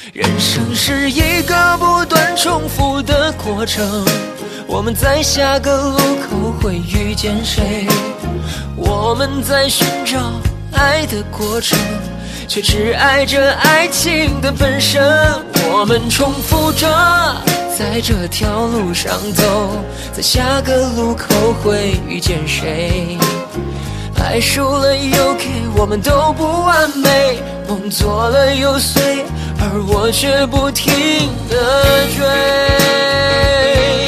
人生是一个不断重复的过程，我们在下个路口会遇见谁？我们在寻找爱的过程，却只爱着爱情的本身。我们重复着在这条路上走，在下个路口会遇见谁？爱输了又给，我们都不完美，梦做了又碎，而我却不停地追。